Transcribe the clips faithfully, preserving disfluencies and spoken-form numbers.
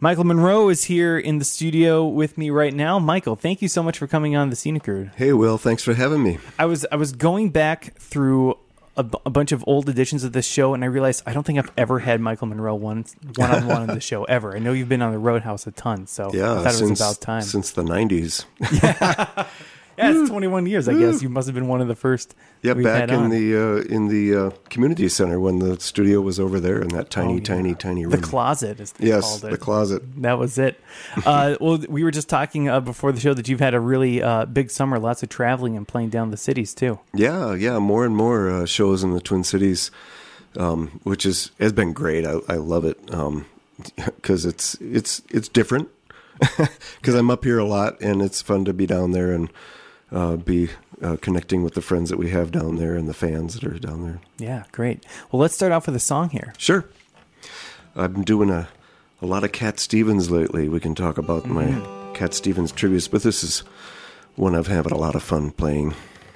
Michael Monroe is here in the studio with me right now. Michael, thank you so much for coming on the Scenic Route. Hey, Will, thanks for having me. I was I was going back through a, b- a bunch of old editions of this show, and I realized I don't think I've ever had Michael Monroe one one on one on the show ever. I know you've been on the Roadhouse a ton, so yeah, I thought since, it was about time. Since the nineties. Yeah. Yeah, it's twenty-one years, I guess. You must have been one of the first. Yeah, we've back had in on. the uh, in the uh, community center when the studio was over there in that tiny, Oh, yeah. tiny, tiny room. The closet, as they yes, called it. the closet. That was it. Uh, well, we were just talking uh, before the show that you've had a really uh, big summer, lots of traveling and playing down the cities, too. Yeah, yeah, more and more uh, shows in the Twin Cities, um, which is has been great. I, I love it because um, it's it's it's different. Because I'm up here a lot, and it's fun to be down there and uh, be uh, connecting with the friends that we have down there and the fans that are down there. Yeah, great. Well, let's start off with a song here. Sure. I've been doing a, a lot of Cat Stevens lately. We can talk about mm-hmm. my Cat Stevens tributes, but this is one I've had a lot of fun playing.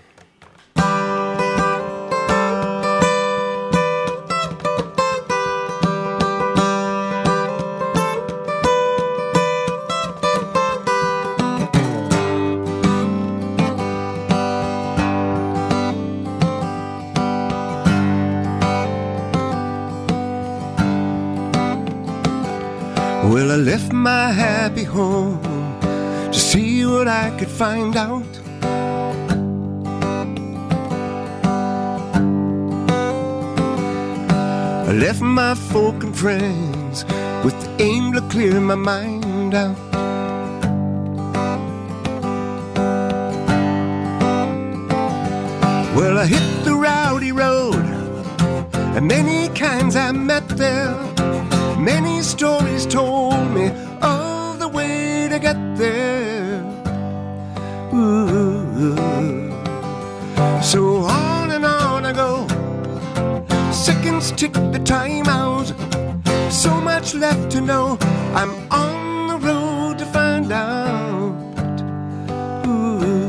Well, I left my happy home to see what I could find out. I left my folk and friends with the aim to clear my mind out. Well, I hit the rowdy road, and many kinds I met there. Many stories told me of the way to get there. Ooh. So on and on I go. Seconds tick the time out. So much left to know. I'm on the road to find out. Ooh.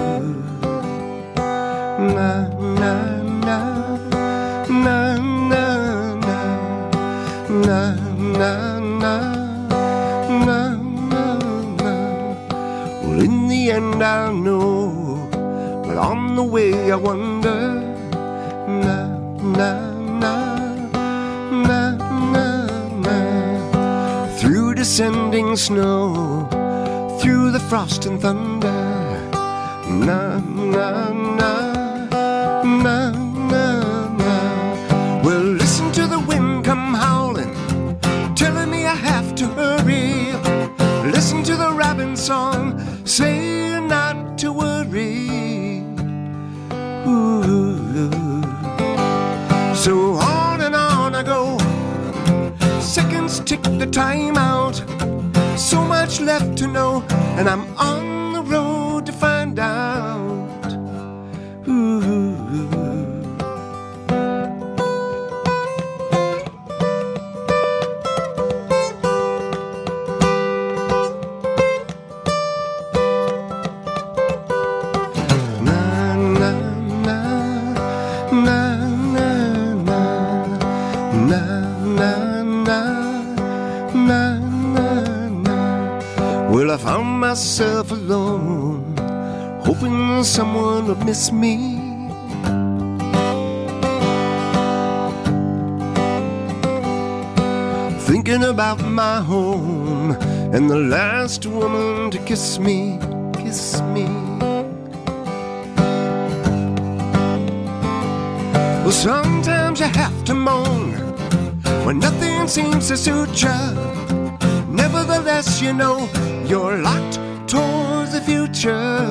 Na na na na na na na. Na, na, na, na, na. Well, in the end I'll know, but on the way I wonder. Na, na, na, na, na, na. Through descending snow, through the frost and thunder. Na, na, na, na, na, na. Well, listen to the wind come howling, telling me I have to hurry. Listen to the robin song, saying not to worry. Ooh. So on and on I go. Seconds tick the time out. So much left to know, and I'm on the road to find out. Ooh. Well, I found myself alone, hoping someone would miss me. Thinking about my home and the last woman to kiss me, kiss me. Well, sometimes you have to moan when nothing seems to suit you. Nevertheless, you know you're locked towards the future.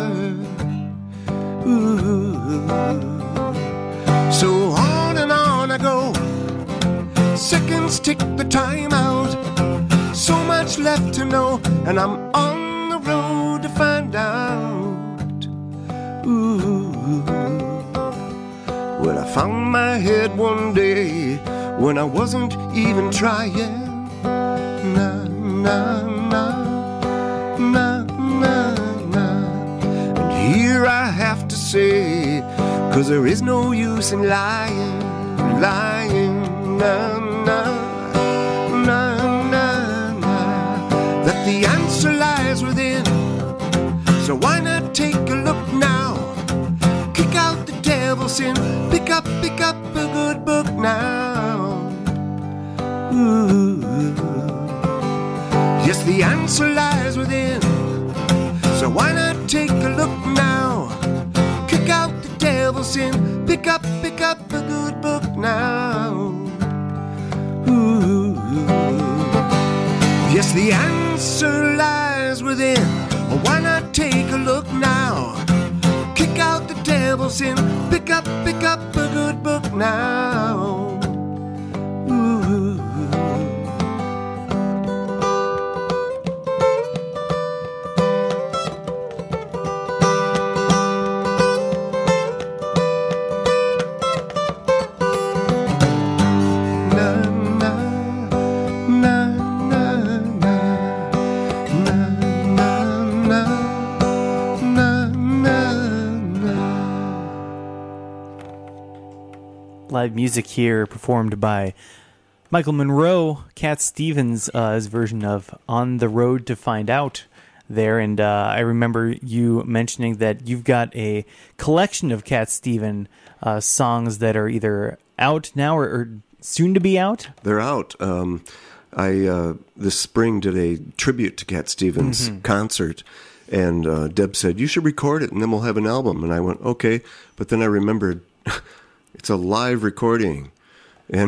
Ooh. So on and on I go. Seconds tick the time out. So much left to know, and I'm on the road to find out. Ooh. Well, I found my head one day when I wasn't even trying. Na na na na na na. And here I have to say, 'cause there is no use in lying, lying. Na na na na na the answer lies within. So why not take a look now? Kick out the devil's sin. Pick up, pick up a good book now. Ooh. Yes, the answer lies within. So why not take a look now? Kick out the devil's sin. Pick up, pick up a good book now. Ooh. Yes, the answer lies within. Why not take a look now? Kick out the devil's sin. Pick up, pick up a good book now. Ooh. Live music here performed by Michael Monroe, Cat Stevens' uh, his version of On the Road to Find Out there. And uh, I remember you mentioning that you've got a collection of Cat Stevens uh, songs that are either out now or, or soon to be out. They're out. Um, I uh, this spring did a tribute to Cat Stevens mm-hmm. concert, and uh, Deb said, you should record it and then we'll have an album. And I went, okay. But then I remembered... It's a live recording, and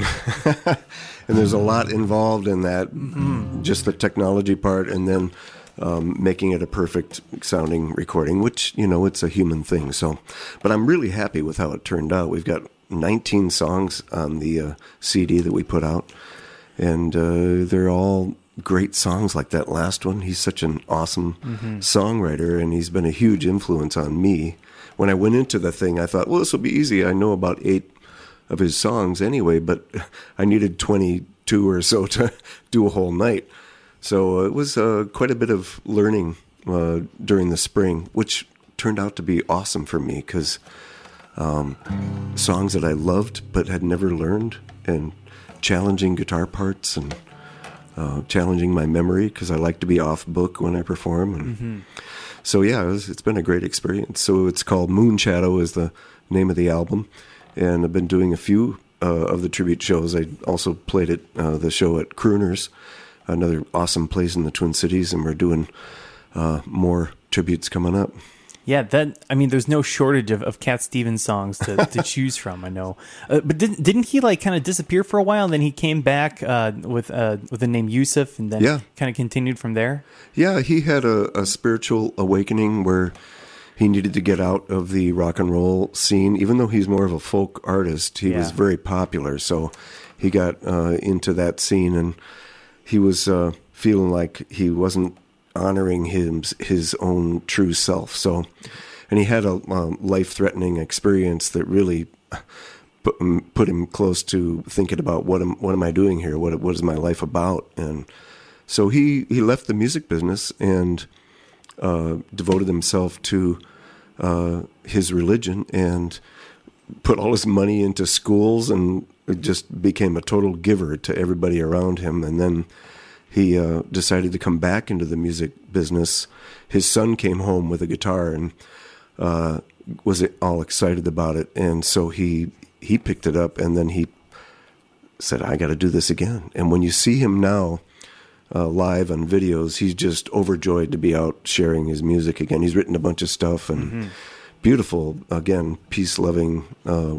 and there's a lot involved in that, mm-hmm. just the technology part, and then um, making it a perfect sounding recording, which, you know, it's a human thing. So, but I'm really happy with how it turned out. We've got nineteen songs on the uh, C D that we put out, and uh, they're all great songs like that last one. He's such an awesome mm-hmm. songwriter, and he's been a huge influence on me. When I went into the thing, I thought, well, this will be easy. I know about eight of his songs anyway, but I needed twenty-two or so to do a whole night. So it was uh, quite a bit of learning uh, during the spring, which turned out to be awesome for me because um, songs that I loved but had never learned, and challenging guitar parts, and uh, challenging my memory because I like to be off book when I perform. And mm-hmm. So yeah, it was, it's been a great experience. So it's called Moon Shadow is the name of the album, and I've been doing a few uh, of the tribute shows. I also played at uh, the show at Crooners, another awesome place in the Twin Cities, and we're doing uh, more tributes coming up. Yeah, that I mean, there's no shortage of, of Cat Stevens songs to, to choose from. I know, uh, but didn't didn't he like kind of disappear for a while, and then he came back uh, with uh, with the name Yusuf, and then yeah. kind of continued from there? Yeah, he had a, a spiritual awakening where he needed to get out of the rock and roll scene. Even though he's more of a folk artist, he yeah. was very popular, so he got uh, into that scene, and he was uh, feeling like he wasn't honoring him, his own true self. So, and he had a um, life-threatening experience that really put, put him close to thinking about what am what am I doing here? What what is my life about? And so he, he left the music business and uh, devoted himself to uh, his religion and put all his money into schools, and just became a total giver to everybody around him. And then he uh, decided to come back into the music business. His son came home with a guitar and uh, was all excited about it. And so he he picked it up, and then he said, I got to do this again. And when you see him now uh, live on videos, he's just overjoyed to be out sharing his music again. He's written a bunch of stuff, and mm-hmm. beautiful, again, peace-loving, uh,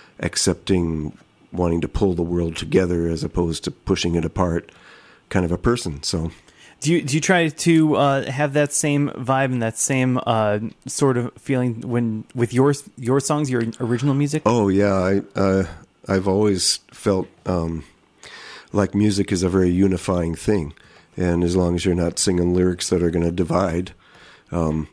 accepting, wanting to pull the world together as opposed to pushing it apart kind of a person. So do you do you try to uh, have that same vibe and that same uh, sort of feeling when with your your songs, your original music? Oh yeah, I uh, I've always felt um, like music is a very unifying thing, and as long as you're not singing lyrics that are going to divide, um,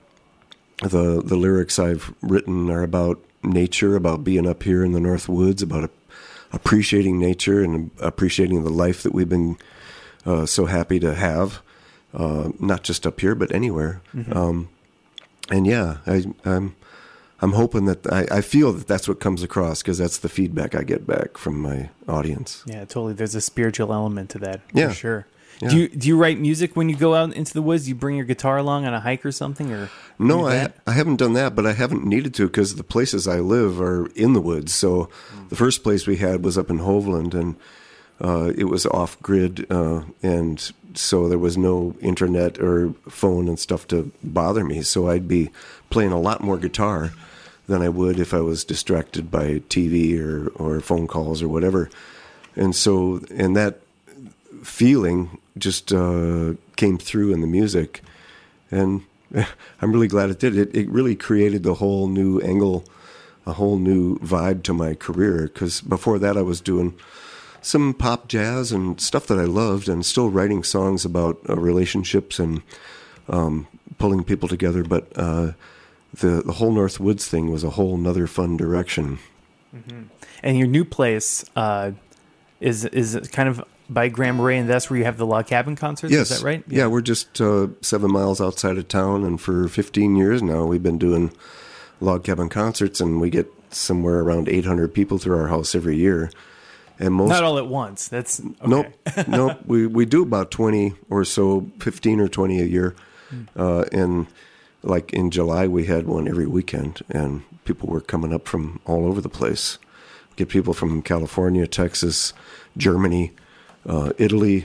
the the lyrics I've written are about nature, about being up here in the North Woods, about a, appreciating nature and appreciating the life that we've been Uh, so happy to have, uh, not just up here, but anywhere. Mm-hmm. Um, and yeah, I, I'm, I'm hoping that I, I feel that that's what comes across, because that's the feedback I get back from my audience. Yeah, totally. There's a spiritual element to that. Yeah. For sure. Yeah. Do you do you write music when you go out into the woods? Do you bring your guitar along on a hike or something, or No, I that? I haven't done that, but I haven't needed to because the places I live are in the woods. So the first place we had was up in Hovland, and uh, it was off grid, uh, and so there was no internet or phone and stuff to bother me. So I'd be playing a lot more guitar than I would if I was distracted by T V or, or phone calls or whatever. And so, and that feeling just uh, came through in the music, and I'm really glad it did. It, it really created the whole new angle, a whole new vibe to my career, because before that I was doing some pop jazz and stuff that I loved, and still writing songs about uh, relationships and um, pulling people together, but uh, the, the whole North Woods thing was a whole nother fun direction. Mm-hmm. And your new place uh, is is kind of by Grand Marais, and that's where you have the log cabin concerts. Yes. Is that right? Yeah, yeah, we're just uh, seven miles outside of town, and for fifteen years now we've been doing log cabin concerts, and we get somewhere around eight hundred people through our house every year. And most Not all at once. That's okay. nope, nope. We we do about twenty or so, fifteen or twenty a year, Mm. uh, and like in July we had one every weekend, and people were coming up from all over the place. Get people from California, Texas, Germany, uh, Italy,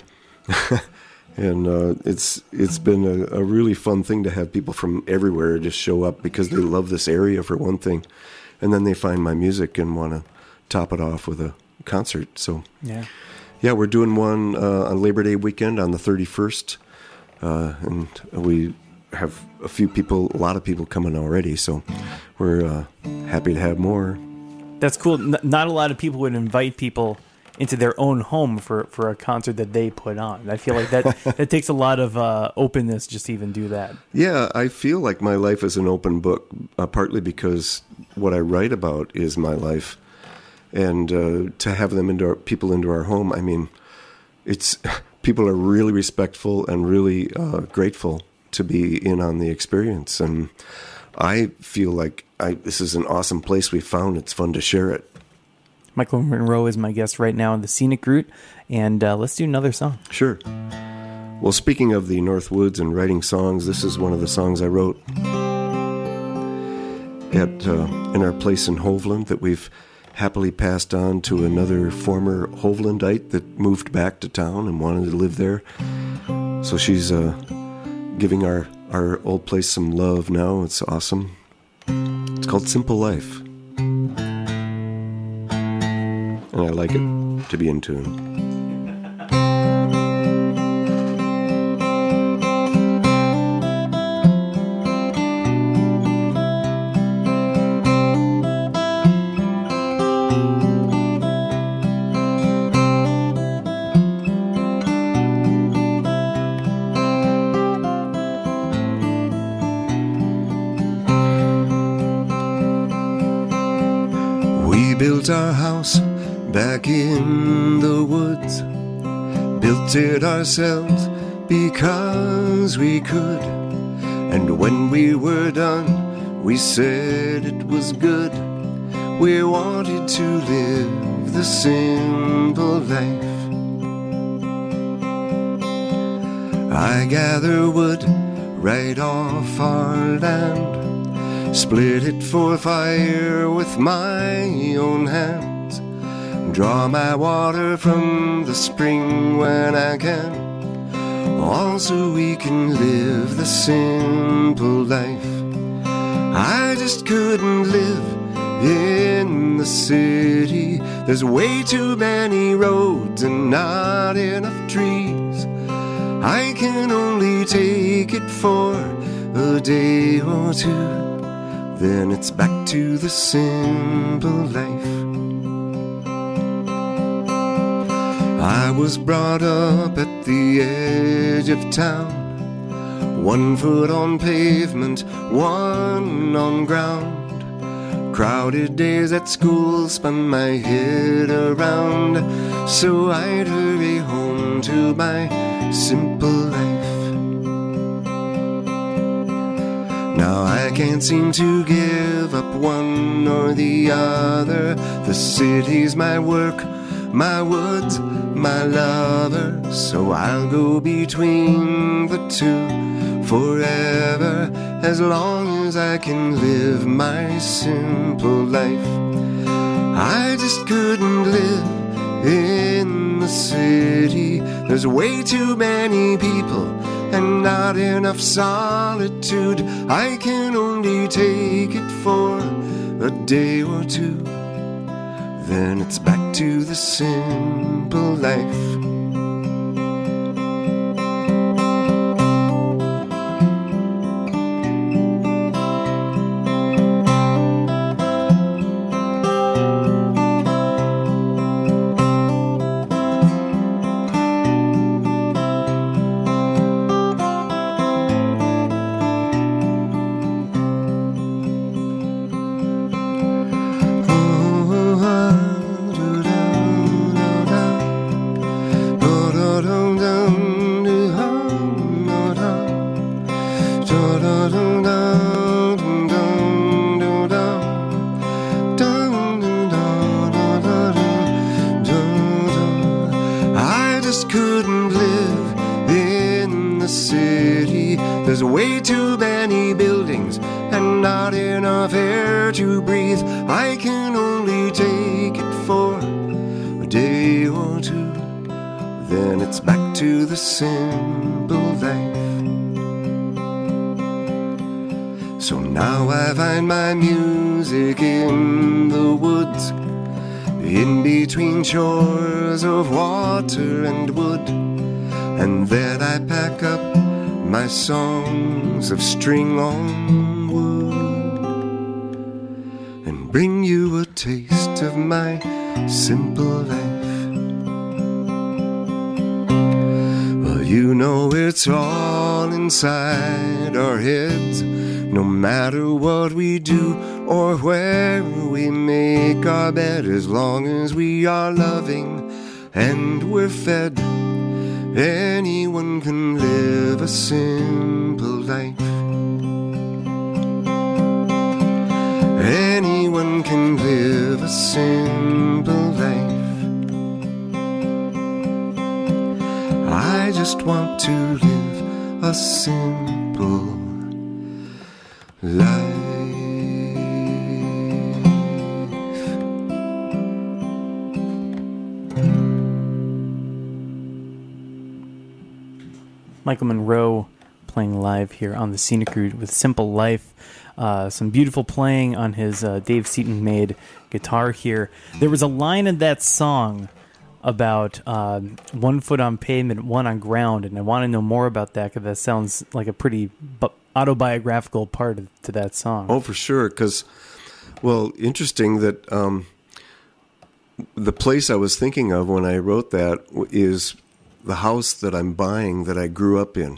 and uh, it's it's been a, a really fun thing to have people from everywhere just show up because they love this area for one thing, and then they find my music and want to top it off with a concert. So Yeah. yeah, we're doing one uh, on Labor Day weekend on the thirty-first, uh, and we have a few people, a lot of people coming already, so we're uh, happy to have more. That's cool. N- not a lot of people would invite people into their own home for, for a concert that they put on. I feel like that that takes a lot of uh, openness just to even do that. Yeah, I feel like my life is an open book, uh, partly because what I write about is my life. And uh, to have them into our, people into our home, I mean, it's people are really respectful and really uh, grateful to be in on the experience. And I feel like I, this is an awesome place we found. It's fun to share it. Michael Monroe is my guest right now in the Scenic Route, and uh, let's do another song. Sure. Well, speaking of the North Woods and writing songs, this is one of the songs I wrote at uh, in our place in Hovland that we've happily passed on to another former Hovlandite that moved back to town and wanted to live there. So she's uh, giving our, our old place some love now. It's awesome. It's called Simple Life. And I like it to be in tune. We built our house back in the woods, built it ourselves because we could. And when we were done, we said it was good. We wanted to live the simple life. I gather wood right off our land, split it for fire with my own hands, draw my water from the spring when I can, all so we can live the simple life. I just couldn't live in the city. There's way too many roads and not enough trees. I can only take it for a day or two, then it's back to the simple life. I was brought up at the edge of town, one foot on pavement, one on ground. Crowded days at school spun my head around, so I'd hurry home to my simple life. Now I can't seem to give up one or the other. The city's my work, my woods, my lover, so I'll go between the two forever, as long as I can live my simple life. I just couldn't live in the city. There's way too many people and not enough solitude. I can only take it for a day or two, then it's back to the simple life. So now I find my music in the woods, in between shores of water and wood, and then I pack up my songs of string on wood and bring you a taste of my simple life. Well, you know it's all inside our heads, no matter what we do or where we make our bed, as long as we are loving and we're fed, anyone can live a simple life. Anyone can live a simple life. I just want to live a simple life. Michael Monroe playing live here on the Scenic Route with Simple Life. Uh, some beautiful playing on his uh, Dave Seaton made guitar here. There was a line in that song about uh, one foot on pavement, one on ground, and I want to know more about that because that sounds like a pretty bu- autobiographical part of, to that song. Oh, for sure. Because, well, interesting that um, the place I was thinking of when I wrote that is the house that I'm buying that I grew up in.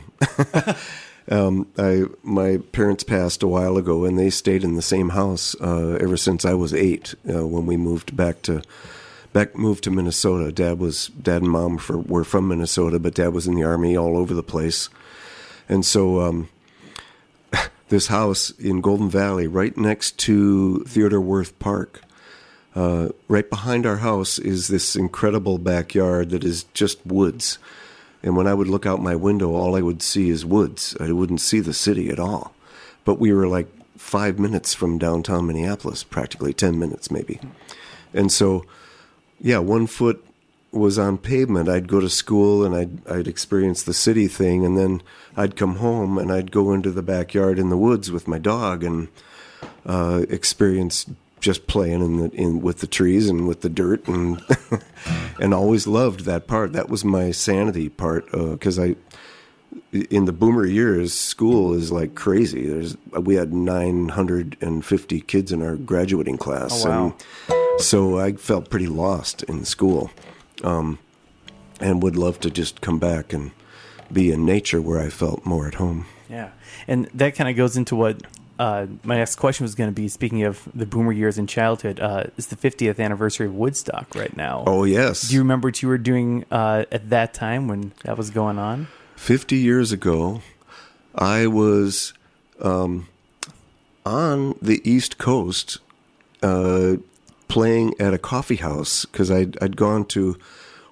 um, I my parents passed a while ago, and they stayed in the same house uh, ever since I was eight. Uh, when we moved back to back moved to Minnesota, Dad was Dad and Mom for, were from Minnesota, but Dad was in the Army all over the place, and so um, this house in Golden Valley, right next to Theodore Wirth Park. Uh, right behind our house is this incredible backyard that is just woods. And when I would look out my window, all I would see is woods. I wouldn't see the city at all. But we were like five minutes from downtown Minneapolis, practically ten minutes maybe. And so, yeah, one foot was on pavement. I'd go to school and I'd, I'd experience the city thing, and then I'd come home and I'd go into the backyard in the woods with my dog and uh, experience just playing in the in with the trees and with the dirt, and and always loved that part. That was my sanity part, because uh, I in the boomer years, school is like crazy. There's we had nine hundred fifty kids in our graduating class. Oh, wow. And so I felt pretty lost in school, um, and would love to just come back and be in nature where I felt more at home. Yeah, and that kind of goes into what Uh, my next question was going to be, speaking of the boomer years in childhood, uh, it's the fiftieth anniversary of Woodstock right now. Oh, yes. Do you remember what you were doing uh, at that time when that was going on? fifty years ago, I was um, on the East Coast uh, playing at a coffee house, because I'd, I'd gone to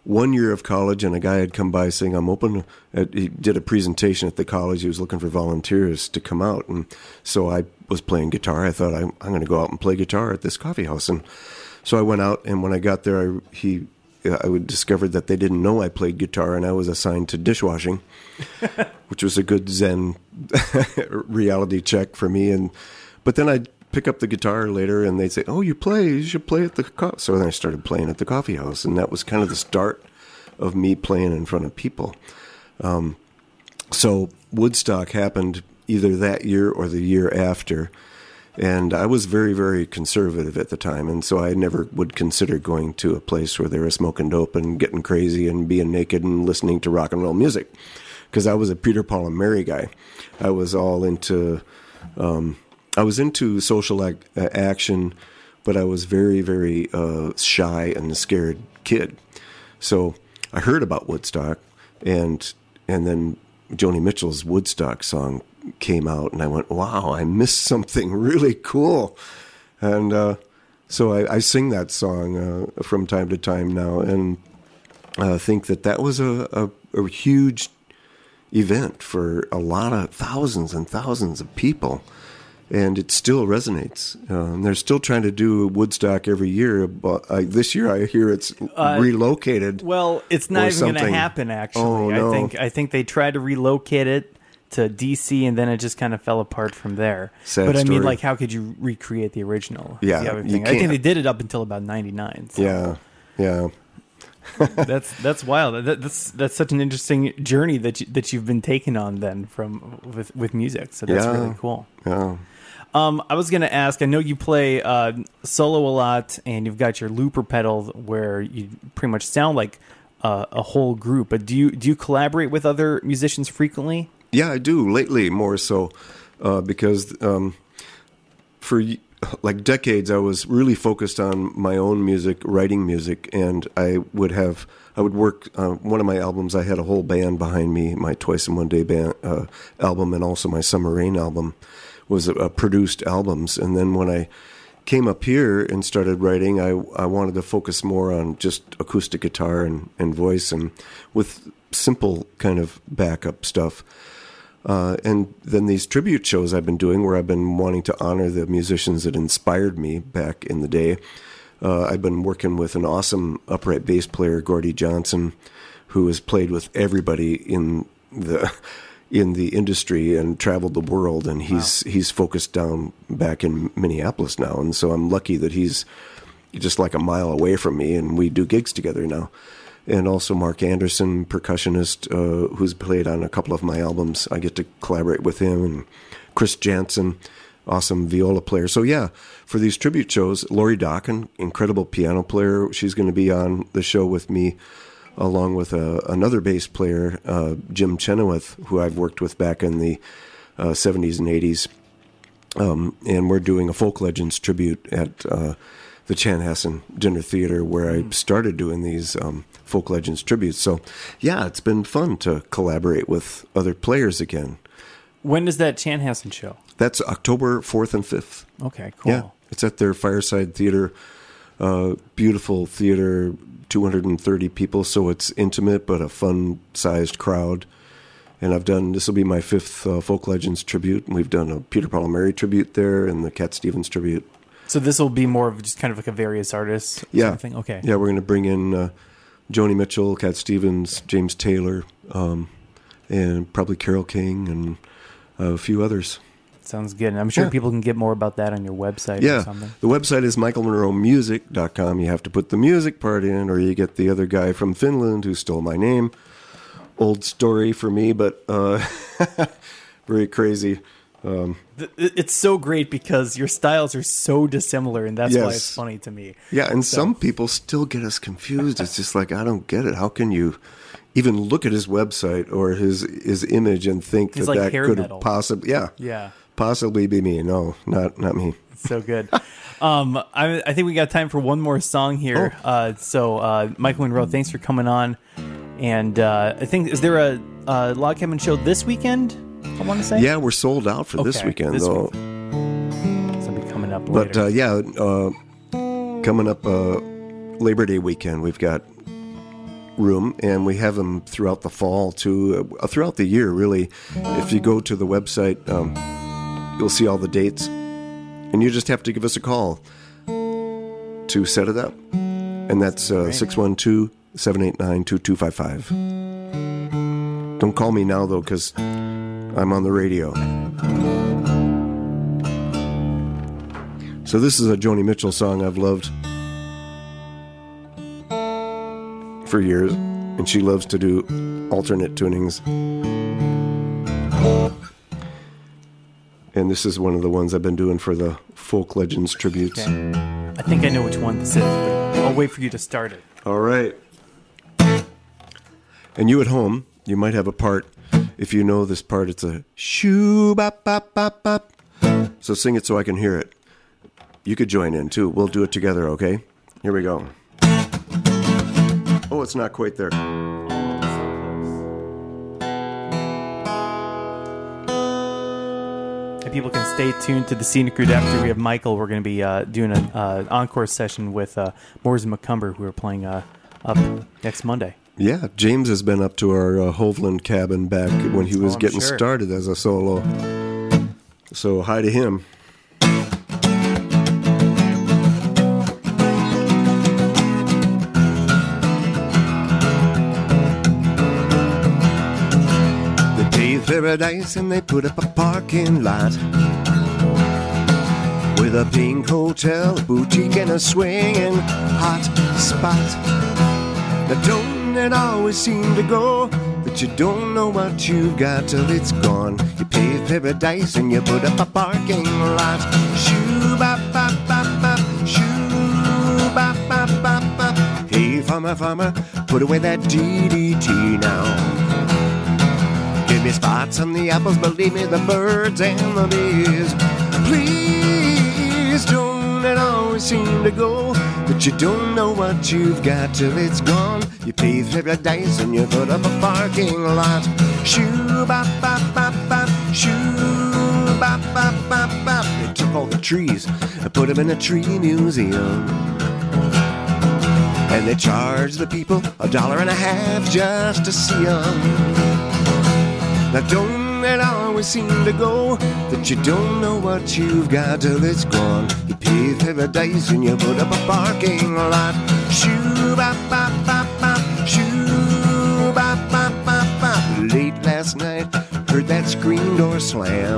one year of college, and a guy had come by saying, I'm open. At, he did a presentation at the college. He was looking for volunteers to come out. And so I was playing guitar. I thought, I'm, I'm going to go out and play guitar at this coffee house. And so I went out, and when I got there, I, he, I discovered that they didn't know I played guitar, and I was assigned to dishwashing, which was a good Zen reality check for me. And but then I'd pick up the guitar later, and they'd say, oh, you play, you should play at the co-. So then I started playing at the coffee house, and that was kind of the start of me playing in front of people. Um, so Woodstock happened either that year or the year after, and I was very, very conservative at the time, and so I never would consider going to a place where they were smoking dope and getting crazy and being naked and listening to rock and roll music, because I was a Peter, Paul, and Mary guy. I was all into... Um, I was into social ac- action, but I was very, very uh, shy and a scared kid. So I heard about Woodstock, and and then Joni Mitchell's Woodstock song came out, and I went, wow, I missed something really cool. And uh, so I, I sing that song uh, from time to time now, and I think that that was a, a, a huge event for a lot of thousands and thousands of people. And it still resonates. Uh, and they're still trying to do Woodstock every year. But uh, this year, I hear it's uh, relocated. Well, it's not even going to happen. Actually, oh, no. I think I think they tried to relocate it to D C, and then it just kind of fell apart from there. Sad but I story. mean, like, how could you recreate the original? Yeah, the other you thing. I can't. think they did it up until about ninety-nine. So. Yeah, yeah. that's that's wild. That, that's that's such an interesting journey that you, that you've been taking on then from with with music. So that's yeah. really cool. Yeah. Um, I was going to ask, I know you play uh, solo a lot, and you've got your looper pedal where you pretty much sound like uh, a whole group, but do you do you collaborate with other musicians frequently? Yeah, I do, lately more so, uh, because um, for like decades I was really focused on my own music, writing music, and I would have, I would work, uh, one of my albums, I had a whole band behind me, my Twice in One Day band uh, album, and also my Summer Rain album. Was uh, produced albums, and then when I came up here and started writing, I I wanted to focus more on just acoustic guitar and, and voice, and with simple kind of backup stuff. Uh, and then these tribute shows I've been doing, where I've been wanting to honor the musicians that inspired me back in the day. Uh, I've been working with an awesome upright bass player, Gordy Johnson, who has played with everybody in the in the industry and traveled the world, and he's wow. he's focused down back in Minneapolis now, and so I'm lucky that he's just like a mile away from me, and we do gigs together now. And also Mark Anderson, percussionist, uh, who's played on a couple of my albums. I get to collaborate with him, and Chris Jansen, awesome viola player. So yeah, for these tribute shows, Lori Dokken, incredible piano player, she's going to be on the show with me, along with uh, another bass player, uh, Jim Chenoweth, who I've worked with back in the uh, seventies and eighties. Um, and we're doing a Folk Legends tribute at uh, the Chanhassen Dinner Theater, where I started doing these um, Folk Legends tributes. So, yeah, it's been fun to collaborate with other players again. When does that Chanhassen show? That's October fourth and fifth. Okay, cool. Yeah, it's at their Fireside Theater. Uh, beautiful theater, two hundred thirty people, so it's intimate but a fun-sized crowd. And I've done, this will be my fifth uh, Folk Legends tribute, and we've done a Peter, Paul, and Mary tribute there and the Cat Stevens tribute. So this will be more of just kind of like a various artists yeah. sort of thing? Okay. Yeah, we're going to bring in uh, Joni Mitchell, Cat Stevens, James Taylor, um, and probably Carole King, and a few others. Sounds good. And I'm sure yeah. people can get more about that on your website yeah. or something. The website is michael monroe music dot com. You have to put the music part in, or you get the other guy from Finland who stole my name. Old story for me, but uh, very crazy. Um, it's so great because your styles are so dissimilar, and that's yes. why it's funny to me. Yeah, and so. some people still get us confused. It's just like, I don't get it. How can you even look at his website or his his image and think He's that like that could metal. have possibly, yeah, yeah, possibly be me? No, not not me. It's so good. um, I, I think we got time for one more song here. Oh. Uh, so, uh, Michael Monroe, thanks for coming on. And uh, I think, is there a, a Log Cabin show this weekend? I want to say. Yeah, we're sold out for okay, this weekend, this though. Week. So it'll be coming up But later. uh, yeah, uh, coming up uh, Labor Day weekend, we've got room, and we have them throughout the fall too, uh, throughout the year, really. If you go to the website, um, you'll see all the dates, and you just have to give us a call to set it up. And that's uh, six one two, seven eight nine, two two five five. Don't call me now, though, because I'm on the radio. So this is a Joni Mitchell song I've loved for years, and she loves to do alternate tunings. And this is one of the ones I've been doing for the Folk Legends tributes. Okay. I think I know which one this is, but I'll wait for you to start it. All right. And you at home, you might have a part. If you know this part, it's a shoo bop bop bop bop. So sing it so I can hear it. You could join in too. We'll do it together, okay? Here we go. Oh, it's not quite there. And people can stay tuned to the Scenic Route after we have Michael. We're going to be uh, doing an uh, encore session with uh, Moores and McCumber, who are playing uh, up next Monday. Yeah, James has been up to our uh, Hovland cabin back when he was oh, getting sure. started as a solo. So hi to him. They paved paradise and they put up a parking lot with a pink hotel, a boutique, and a swinging hot spot. Now don't it always seem to go that you don't know what you've got till it's gone. You pave paradise and you put up a parking lot. Shoo bop bop bop bop, shoo bop bop bop bop. Hey farmer, farmer, put away that D D T now. Give me spots on the apples, believe me, the birds and the bees. Please don't it always seem to go that you don't know what you've got till it's gone. You pave paradise and you put up a parking lot. Shoo bop bop bop bop, shoo bop bop bop bop. They took all the trees and put them in a tree museum, and they charged the people a dollar and a half just to see them. Now don't it always seem to go that you don't know what you've got till it's gone. You pave paradise and you put up a parking lot. Shoo bop bop bop bop, shoo bop bop bop bop. Late last night, heard that screen door slam,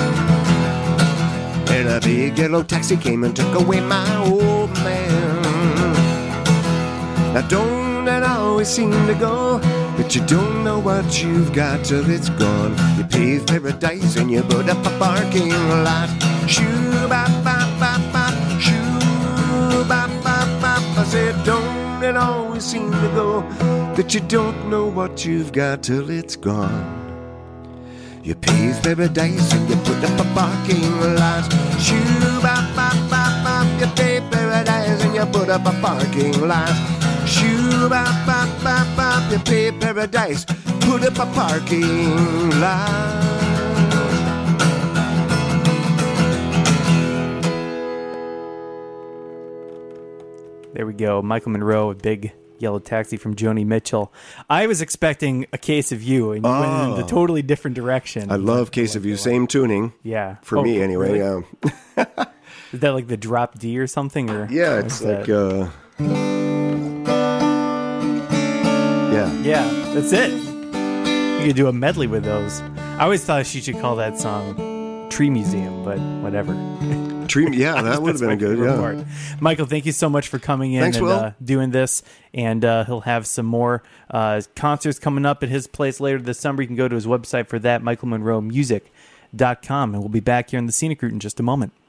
and a big yellow taxi came and took away my old man. Now don't it always seem to go that you don't know what you've got till it's gone. You pave paradise and you put up a parking lot. Shoo bop bop bop bop, shoo bop bop bop. I said don't it always seem to go that you don't know what you've got till it's gone. You pave paradise and you put up a parking lot. Shoo bop bop bop bop. You pave paradise and you put up a parking lot. Shoo bop bop bop bop. You pave paradise, put up a parking lot. There we go. Michael Monroe, a big yellow taxi from Joni Mitchell. I was expecting A Case of You, and you oh. went in a totally different direction. I love Case of You. Same tuning. Yeah. For oh, me, anyway. Really? Yeah. Is that like the drop D or something? Or yeah, it's like... Uh, yeah. Yeah, that's it. You could do a medley with those. I always thought she should call that song Tree Museum, but whatever. Tree, yeah, that would have been good. Yeah. Part. Michael, thank you so much for coming in Thanks, and Will. Uh, doing this. And uh, he'll have some more uh, concerts coming up at his place later this summer. You can go to his website for that, michael monroe music dot com. And we'll be back here in the Scenic Route in just a moment.